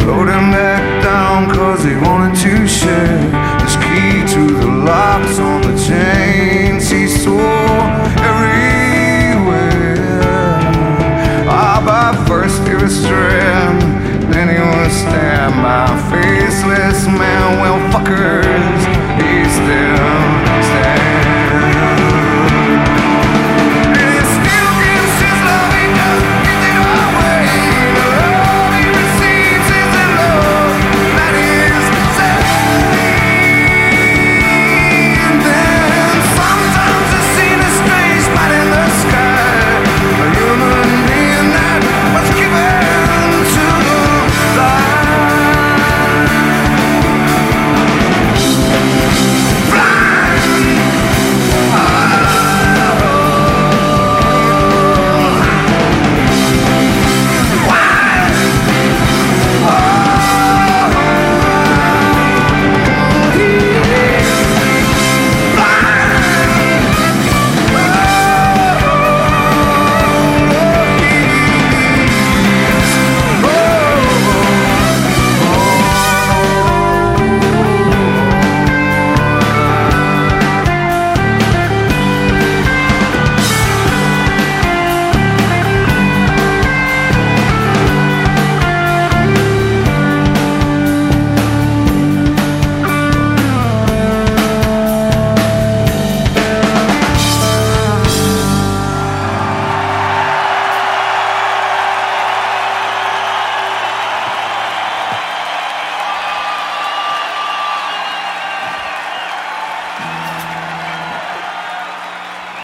slowed him back down cause he wanted to share his key to the locks on the chains he saw everywhere. But first he was strand, then he was stabbed by a faceless man. Well, fuckers, he's still